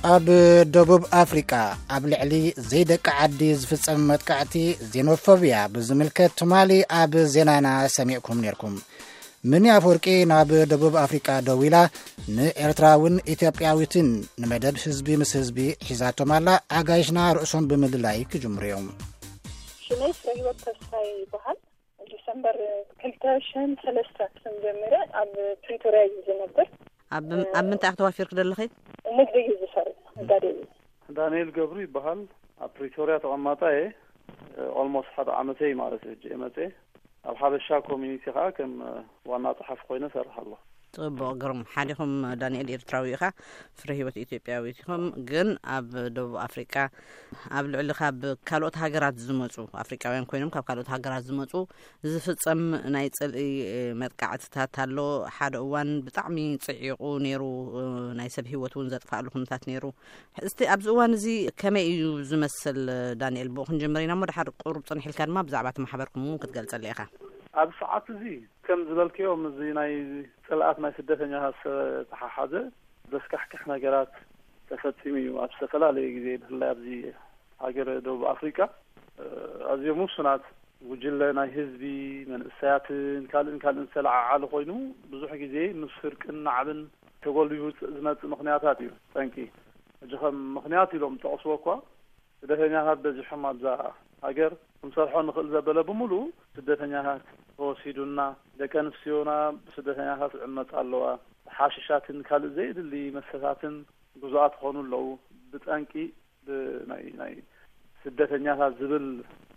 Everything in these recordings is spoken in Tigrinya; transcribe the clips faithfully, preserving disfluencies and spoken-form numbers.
ኣብ ደቡብ ኣፍሪካ ኣብ ልዕሊ ዘይደቂ ዓዲ ዝፍጸም መጥቃዕቲ ዜኖፎብያ ብዝምልከት ትማሊ ኣብ ዜናና ሰሚዕኩም ነርኩም። ምኒ ኣፈወርቂ ናብ ደቡብ ኣፍሪካ ደዊላ ንኤርትራውን ኢትዮጵያዊትን ንመደብ ህዝቢ ምስ ህዝቢ ሒዛቶም ኣላ። ኣጋይሽና ርእሶም ብምልላይ ክጅምሩ እዮም። ሽመይ ፍሬህይወት ተስፋይ ይበሃል። ዲሰምበር ክልተ ሽሕን ሰለስተ ጀሚረ ኣብ ፕሪቶሪያ ዝነብር ኣብ ኣብ ምንታይ ኣክተዋፊር ክደልኺ ንግዲ ዝሰርሕ ነጋዴ ዳንኤል ገብሩ ይበሃል። ኣብ ፕሪቶሪያ ተቐማጣ እየ ኦልሞስት ሓደ ዓመተይ ማለት እዩ መፀ ኣብ ሓበሻ ኮሚኒቲ ኸ ከም ዋና ጸሓፍ ኮይነ ሰርሕ ኣለሁ። ጽቡቕ ግርም ሓዲኹም ዳንኤል ኤርትራዊ ኢኻ ፍሬህይወት ኢትዮጵያዊት ኢኹም ግን ኣብ ደቡብ ኣፍሪካ ኣብ ልዕሊ ካብ ካልኦት ሃገራት ዝመጹ ኣፍሪካውያን ኮይኖም ካብ ካልኦት ሃገራት ዝመጹ ዝፍጸም ናይ ጽልኢ መጥቃዕትታት ኣሎ። ሓደ እዋን ብጣዕሚ ጽዒቑ ነይሩ ናይ ሰብ ህይወት እውን ዘጥፍኣሉ ኩነታት ነይሩ። እስቲ ኣብዚ እዋን እዚ ከመይ እዩ ዝመስል ዳንኤል? ብኡ ክንጀምር ኢና ሞ ድሓር ቁሩብ ጽንሕ ኢልካ ድማ ብዛዕባ ማሕበርኩም ክትገልጸሊ ኢኻ። ኣብ ሰዓት እዚ ከም ዝበልክዮም እዚ ናይ ጽልኣት ናይ ስደተኛታት ተሓሓዘ ዘስካሕክሕ ነገራት ተፈጺሙ እዩ ኣብ ዝተፈላለየ ግዜ ብፍላይ ኣብዚ ሃገር ደቡብ ኣፍሪካ ኣዝዮም ውሱናት ጉጅለ ናይ ህዝቢ መንእሰያትን ካልእን ካልእን ዝተለዓዓለ ኮይኑ ብዙሕ ግዜ ምስ ፍርቅን ናዕብን ተጎልዩ ዝመጽእ ምኽንያታት እዩ ጠንቂ እጂ ከም ምኽንያት ኢሎም ተቐስቦ እኳ ስደተኛታት በዚሖም ኣብዛ ሃገር ከምሰርሖ ንኽእል ዘበለ ብምሉእ ስደተኛታት ተወሲዱና ደቂ ኣንስትዮና ስደተኛታት ዕመፅ ኣለዋ ሓሽሻትን ካልእ ዘይድሊ መሰታትን ጉዙኣት ክኾኑ ኣለዉ ብጠንቂ ብናይ ናይ ስደተኛታት ዝብል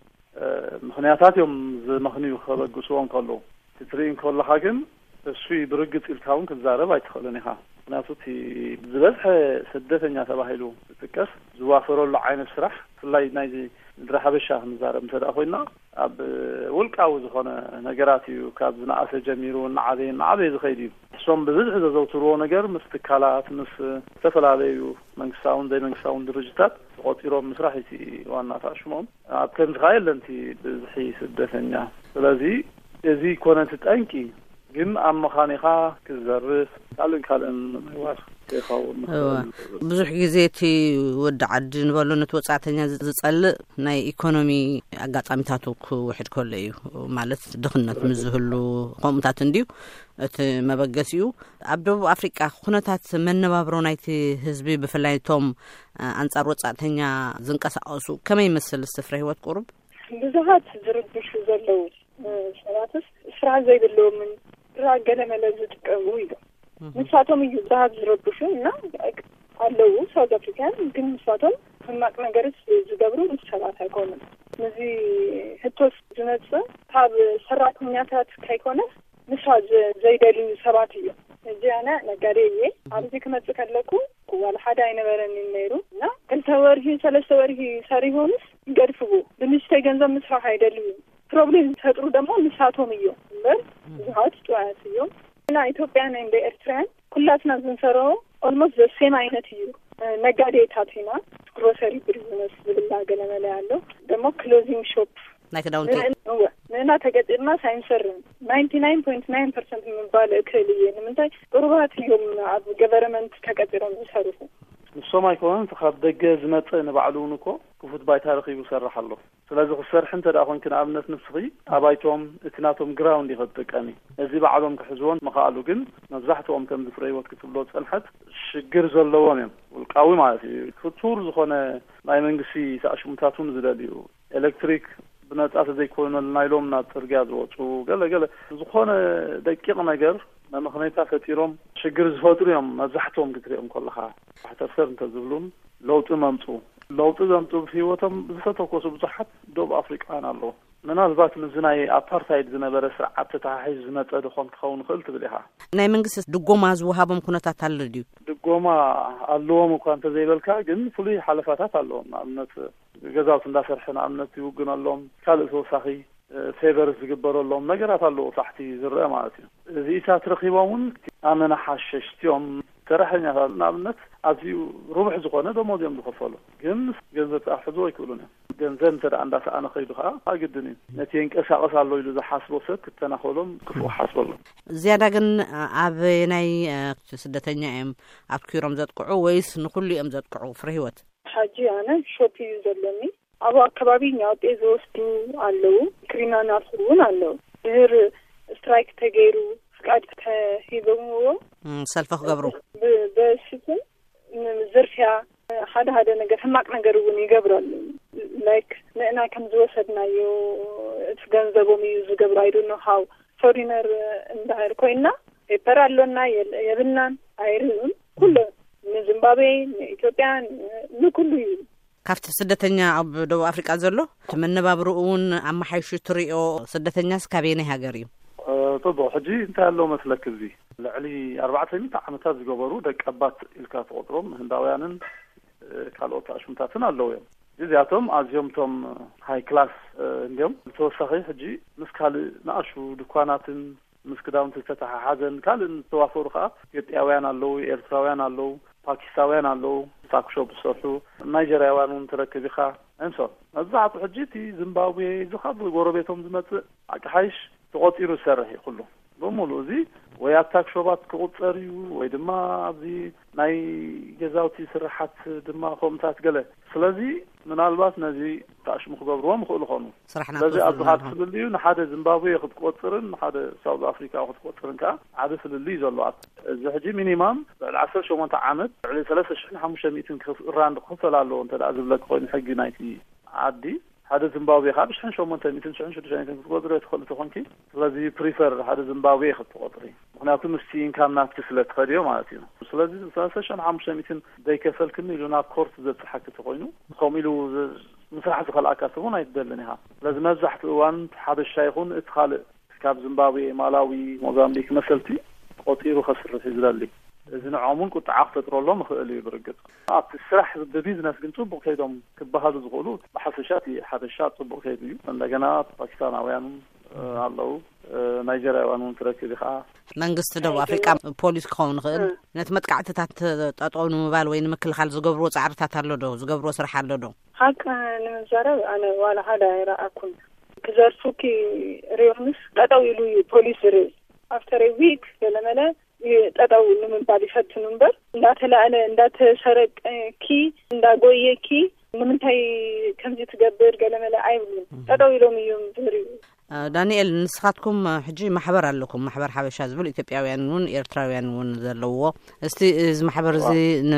ምኽንያታት እዮም ዝመኽንዩ ከበግስዎም ከለዉ ትርኢ ከለኻ ግን እሱ ብርግፅ ኢልካ እውን ክትዛረብ ኣይትኽእልን ኢኻ። ምክንያቱ እቲ ዝበዝሐ ስደተኛ ተባሂሉ ዝጥቀስ ዝዋፈረሉ ዓይነት ስራሕ ብፍላይ ናይ ምድሪ ሓበሻ ክንዛረብ እንተደኣ ኮይና ኣብ ውልቃዊ ዝኾነ ነገራት እዩ ካብ ዝነኣሰ ጀሚሩ እናዓበየ እናዓበየ ዝኸይድ እዩ። እሶም ብብዝሒ ዘዘውትርዎ ነገር ምስ ትካላት ምስ ዝተፈላለዩ መንግስታውን ዘይመንግስታውን ድርጅታት ተቆጢሮም ምስራሕ እቲ ዋና ታሽሞም ኣብ ከምዚ ኸ የለን እቲ ብዝሒ ስደተኛ። ስለዚ እዚ ኮነቲ ጠንቂ ግን ኣብ መኻኒኻ ክዘርፍ ካልእን ካልእን ምዋስ ይኸውን ብዙሕ ግዜ እቲ ወዲ ዓዲ ንበሎ ነቲ ወጻእተኛ ዝጸልእ ናይ ኢኮኖሚ ኣጋጣሚታቱ ክውሕድ ከሎ እዩ ማለት ድኽነት ምዝህሉ ከምኡታት እንድዩ እቲ መበገስ እዩ። ኣብ ደቡብ ኣፍሪካ ኩነታት መነባብሮ ናይቲ ህዝቢ ብፍላይቶም ኣንጻር ወጻእተኛ ዝንቀሳቐሱ ከመይ ይመስል? ፍሬህይወት ቁሩብ ብዙሓት ዝርብሹ ዘለዉ ሰባትስ ስራ ዘይብለዎምን ስራ ገለመለ ዝጥቀሙ እዩ ንሳቶም እዩ ብዙሓት ዝረብሹ እና ኣለዉ ሳውዝ ኣፍሪካን ግን ንሳቶም ሕማቅ ነገርስ ዝገብሩ ሰባት ኣይኮኑን። ነዚ ሕቶስ ዝመጽእ ካብ ሰራሕተኛታት ከይኮነስ ንሳ ዘይደልዩ ሰባት እዩ። እዚ ኣነ ነጋዴ እየ ኣብዚ ክመጽእ ከለኩ ዋላ ሓደ ኣይነበረን ነይሩ እና ክልተ ወርሒ ሰለስተ ወርሒ ሰሪሆንስ ይገድፍዎ ብንሽተይ ገንዘብ ምስራሕ ኣይደልዩ ፕሮብሌም ዝፈጥሩ ደግሞ ንሳቶም እዮም እምበር ብዙሓት ጥዋያት እዮም። እና ኢትዮጵያን እንደ ኤርትራን ኩላትና ዝንሰሮ ኦልሞስት ዘሴም አይነት እዩ። ነጋዴታት ኢና ግሮሰሪ ቢዝነስ ዝብላ ገለመለ ያለው ደግሞ ክሎዚንግ ሾፕ ናይከዳውንቲ ነው እና ተገጥማ ሳይንሰርን ናይንቲ ናይን ፖይንት ናይን ፐርሰንት የሚባል እክልዬ ንምንታይ ቁርባት እዮም ኣብ ገቨርንመንት ተቀጥሮም ዝሰርፉ ንሶም ኣይኮነን ካብ ደገ ዝመጽእ ንባዕሉን እኮ ክፉት ባይታ ረኺቡ ይሰርሕ ኣሎ። ስለዚ ክሰርሕ እንተደኣ ኮንክ ንኣብነት ንስኺ ኣባይቶም እትናቶም ግራውንድ ይኸጥቀሚ እዚ ባዕሎም ክሕዝዎን መኻኣሉ ግን መብዛሕትኦም ከም ዝፍሬህይወት ክትብሎ ፀንሐት ሽግር ዘለዎም እዮም ውልቃዊ ማለት እዩ። ፍቱር ዝኾነ ናይ መንግስቲ ተኣሽሙታቱን ዝደልዩ ኤሌክትሪክ ብነጻ ዘይኮነልና ኢሎም ናብ ጽርግያ ዝወፁ ገለገለ ዝኾነ ደቂቕ ነገር መምኽነታ ፈጢሮም ሽግር ዝፈጥሩ እዮም መብዛሕትኦም ክትሪኦም ከለኻ ተፍሰር እንተዝብሉን ለውጢ መምፁ ለውጢ ዘምፁ ብህይወቶም ዝተተኮሱ ብዙሓት ደቡብ ኣፍሪካውያን ኣለዉ። ምናልባት ምዝ ናይ ኣፓርታይድ ዝነበረ ስርዓት ተተሓሒዙ ዝመፀ ድኾን ክኸውን ክእል ትብል ኢኻ። ናይ መንግስቲ ድጎማ ዝወሃቦም ኩነታት ኣሎ ድዩ? ድጎማ ኣለዎም እኳ እንተዘይበልካ ግን ፍሉይ ሓለፋታት ኣለዎም። ንኣብነት ገዛውቲ እንዳሰርሐ ንኣብነት ይውግን ኣሎም ካልእ ተወሳኺ ፌቨር ዝግበረሎም ነገራት ኣለዉ ታሕቲ ዝርአ ማለት እዩ። እዚ ኢሳት ረኺቦምን ኣመና ሓሸሽቲኦም سرحنا نعملت أزيو ربع زقنا ده ما ديم دخفله جنس جنس أحفظه يقولونه جنزن ترى عندك أنا خيدها هاجدني نتيجة أشياء أصلا لو إذا حاسبوا ست كتنا خلهم كفوا حاسبوا زيادة جن عبناي سدتني أم أبكرهم زاد قعويس نقول أم زاد قعو فريوت حاجي أنا شوبي زلمي أبغى كبابي نيات إزوستو علو كرينا ناسون علو غير سترايك تجيرو قاعد هيبمو سلفخ قبرو بس زرفيا هذا هذا نجار همك نجاروني يقبرن like أنا كم زوجتنا يو تجنزبوا ميوز قبر I don't know how foreigner إندهار كوينا يبرالونا يبنان أيرون كله من زيمبابوي من إثيوبيا من كله كافت سدتنيا أب دو أفريقيا زلو تمنى بابرؤون أما حيشو تريو سدتنيا سكابيني هاجريو طبعا حجي انت له مثلك ذي لعلي أربعة مئة عمتات جبروا دك أبات الكاف أطرم هنداويان كالوت عشمتاتنا اللويا جزياتهم أزيوم توم هاي كلاس اليوم توصحي حجي مسكال ناشو دكانات مسكداون تفتح حاجن كان توافر خا يتياويان اللو إيرتراويان اللو باكستاويان اللو تاكشو بصوتو نيجيرياوان تركبي خا انسو الزعط حجيتي زيمبابوي زخاف غوربيتهم زمت حيش تقطيرو سرحي كله بمولو زي وياتاك شوبات كقطريو ويدما زي ناي جزاوتي سرحات دما خمسات قله سلازي من الباس نزي تاش مخبرهم خلو خونو صراحه لازم اصحاب سلليو نحد زيمبابوي ياخذ قطرن نحد ساوث افريكا ياخذ قطرن كا عاد سللي زلوات زحجي مينيمم العشر شو متى عامد على ثلاثة آلاف وخمسمئة راند خفلالو انت لازم لك خوين حقي نايتي عادي هذا زيمبابوي خابش حن شو منتي مئتين وتسعين وتسعين تقدر تدخل تخونكي لازم بريفر هذا زيمبابوي خط قطري هنا كل مستين كان ناس كسلت خديو معناتها لازم ثلاثة آلاف وخمسمئة داي كسل كني لنا كورس زت حكي تقوينو خوميلو مسرح خلق اكاسبون يدلنها لازم نزحت وان هذا الشيخون ادخال كاب زيمبابوي مالاوي موزامبيك مثلتي قطيرو خسر في زلالي إذن عمون كنت عقدت رولهم خلي برقت عقد السرح بالبيزنس كنتو بقيدهم كبهذا زغولوت بحسشاتي حدشات بقيديو عندنا باكستاناويان الله نيجيرياوان تركي بخا منغست دو افريقيا بوليس كون خل نتمتقعتات تطونو مبال وين مكل خال زغبرو صعرتات الله دو زغبرو سرح الله دو هاك نزارب انا ولا هذا راكم كزرفوكي ريونس قطاو يلو بوليس ري after a week لمالا يتقطعوا من بعد فتح نمبر እንዳተ ለአለ እንዳተ ሰረቅ ኪ እንዳጎየ ኪ ምን ታይ ከምዚ ትገብር ገለመለ አይብሉ ተጠው ይሎም ይም ድሪ ዳንኤል ንስኻትኩም ሕጂ ማሕበር ኣለኩም ማሕበር ሓበሻ ዝብል ኢትዮጵያውያንን ኤርትራውያንን ዘለውዎ እስቲ እዚ ማሕበር እዚ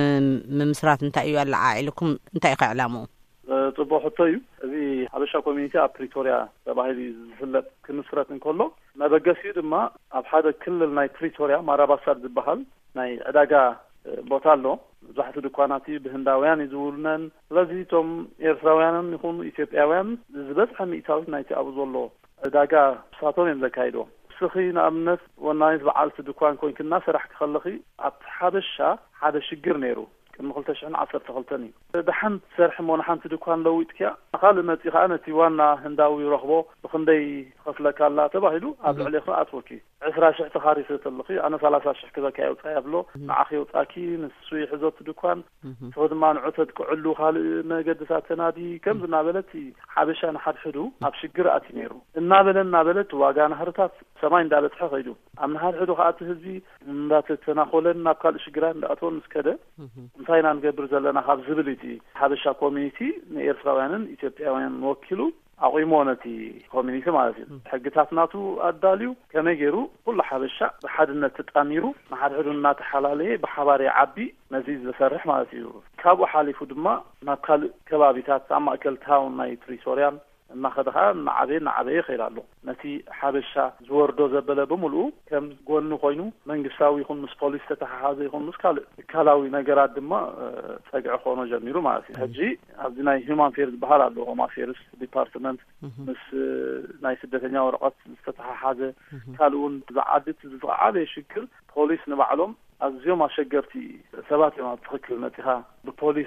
ንምስራት እንታይ እዩ ኣላዓኢልኩም እንታይ ይዕላሙ ጽቡቅ ሕቶዩ እዚ ሓበሻ ኮሚኒቲ ኣብ ፕሪቶሪያ ተባሂሉ ዝፍለጥ ክምስረት እንከሎ መበገሲኡ ድማ ኣብ ሓደ ክልል ናይ ፕሪቶሪያ ማራባሳድ ዝበሃል ናይ ዕዳጋ ቦታ ኣሎ ዛሕቱ ድኳናት ብህንዳውያን ይዝውሉነን ስለዚ ቶም ኤርትራውያንን ይኹኑ ኢትዮጵያውያን ዝበፅሐ ሚእታዊት ናይቲ ኣብኡ ዘሎ ዕዳጋ ሳቶም እዮም ዘካይድዎ ስኺ ንኣብነት ወናኒት በዓልቲ ድኳን ኮይንክና ስራሕ ክኸልኺ ኣብ ሓበሻ ሓደ ሽግር ነይሩ من خلت شحن عصر تخلتني دحنت سرح مون حنت دكان لويت كيا قال متي خانتي وانا هنداوي رخبو بخندي خفلك الله تباهلو ابل عليه خاطوكي عشرة شح تخاريس تلقي انا ثلاثة شح كذا كاي وطيابلو مع اخي وطاكي نسوي حزوت دكان فود ما نعتد كعلو خال ما قدسات تنادي كم زنابلتي حبشان حد حدو ابشجر اتينيرو النابلنا بلت واغان هرتات سماي اندالت خيدو امن هاد حدو خاطي هزي اندات تناخولنا قال شجران داتون مسكده فاينان قبر زلنا خاب زبلتي حبشا كوميونيتي نيرفراويانن ኢትዮጵያውያን ወኪሉ አቆይሞነቲ ኮሚኒቲ ማለት ነው ሕግታትናቱ አዳልዩ ከመገሩ ሁሉ ሐበሻ በሐድነት ተጣሚሩ ማሐድሁና ተሐላለየ በሐባሪ ዓቢ መዚዝ ዘሰርሕ ማለት እዩ ካብኡ ሓሊፉ ድማ ናካል ከባቢታት አማከል ታውን ናይ ፕሪቶሪያ እናኸደኻ ናዓበይ ናዓበይ ይኸይላሉ ነቲ ሓበሻ ዝወርዶ ዘበለ በሙሉ ከም ጎኑ ኮይኑ መንግስታዊ ይኹን ምስ ፖሊስ ተተሓሓዘ ይኹን ምስ ካልእ ካላዊ ነገራት ድማ ፀግዒ ኾኖ ጀሚሩ ማለት እዩ ሕጂ ኣብዚ ናይ ሂውማን ፌርስ ዝበሃል ኣሎ ሆም አፌርስ ዲፓርትመንት ምስ ናይ ስደተኛ ወረቐት ዝተተሓሓዘ ካልኡን ዝዓድት ዝዓበየ ሽግር ፖሊስ ንባዕሎም ኣዝዮም ኣሸገርቲ ሰባት እዮም ኣብ ትኽክል መፂኻ ብፖሊስ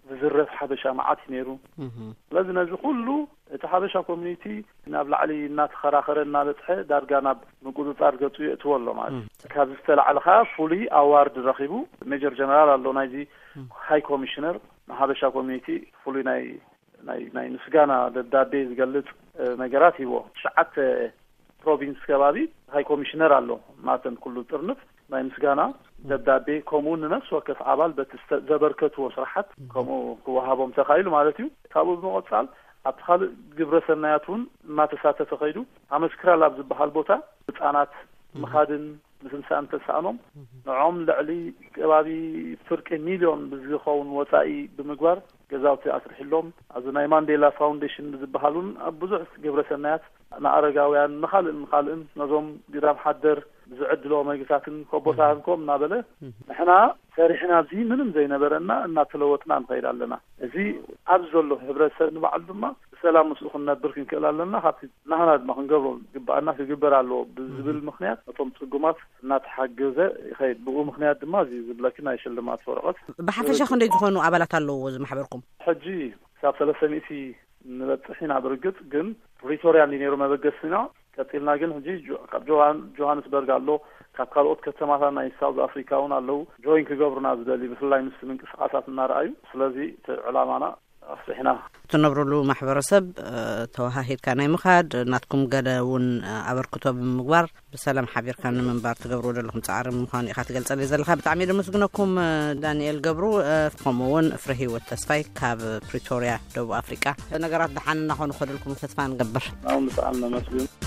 ዝዝረፍ ሓበሻ ማዓት ነይሩ ለዝነ ዝኩሉ እቲ ሓበሻ ኮሚኒቲ ናብ ላዕሊ እናተኸራኸረ እናበፅሐ ዳርጋ ናብ ምቁፅፃር ገፁ የእትወሎ ማለት ካብ ዝተላዕለኻ ፍሉይ ኣዋርድ ረኺቡ ሜጀር ጀነራል ኣሎ ናይዚ ሃይ ኮሚሽነር ሓበሻ ኮሚኒቲ ፍሉይ ናይ ናይ ናይ ምስጋና ደብዳቤ ዝገልጽ ነገራት ይዎ ሸዓተ ፕሮቪንስ ከባቢ ሃይ ኮሚሽነር ኣሎ ማተን ኩሉ ጥርንፍ ናይ ምስጋና ደብዳቤ ኮሙን ነፍስ ወከፍ አባል በተዘበርከቱ ስራحت ኮሙ ወሃቦም ተኻይሉ ማለት እዩ ታቡ ብመቆጻል አብኻል ግብረሰናያቱን ማተሳተፈ ኸይዱ አመስክራ ላብ ዝበሃል ቦታ ህፃናት መኻድን ምስንሳን ተሳኖም ንዖም ልዕሊ ከባቢ ፍርቂ ሚሊዮን ብዝኸውን ወፃኢ ብምግባር ገዛውቲ አስርሕሎም አዝ ናይ ማንዴላ ፋውንዴሽን ዝበሃሉን ብዙሕ ግብረሰናያት ናአረጋውያን ንኻልእ ንኻልእን ነዞም ዲራም ሓደር ዝዕድሎ መግዛትን ኮቦታንኮም ናበለ ንሕና ሰሪሕና እዚ ምንም ዘይነበረና እናተለወጥና እንኸይድ ኣለና እዚ ኣብዘሎ ህብረተሰብ ንባዕሉ ድማ ሰላም መስሉ ክነብር ክንክእል ኣለና ካብቲ ናህና ድማ ክንገብሮ ግባአና ክግበር ኣለዎ ብዝብል ምክንያት እቶም ፅጉማት እናተሓገዘ ይኸይድ ብኡ ምክንያት ድማ እዚ ዝብለኪ ናይ ሽልማት ወረቐት ብሓፈሻ ክንደይ ዝኾኑ ኣባላት ኣለዎ ዝማሕበርኩም ሕጂ ሳብ ሰለስተ ሚእቲ ንበፅሕ ኢና ብርግፅ ግን ፕሪቶሪያ ኔሮ መበገስና ቀጥልና ግን ሕጂ ካብ ጆሃን ጆሃንስበርግ ኣሎ ካብ ካልኦት ከተማታት ናይ ሳውዝ አፍሪካውን ኣለው ጆይን ክገብሩና ዝደሊ ብፍላይ ምስ ምንቅስቃሳት እናርአዩ ስለዚ ዕላማና ኣስሒና ትነብሩሉ ማሕበረሰብ ተዋሃሂድካ ናይ ምኻድ ናትኩም ገለ እውን ኣበርክቶ ብምግባር ብሰላም ሓቢርካ ንምንባር ትገብሩ ዘለኹም ጻዕሪ ምዃኑ ኢኻ ትገልጸልይ ዘለኻ ብጣዕሚ ደመስግነኩም ዳንኤል ገብሩ ከምኡውን ፍሬ ህይወት ተስፋይ ካብ ፕሪቶሪያ ደቡብ ኣፍሪካ ነገራት ደሓንና ኾኑ ኸደልኩም ተስፋ ንገብር አሁን ብጣዕሚ መስግን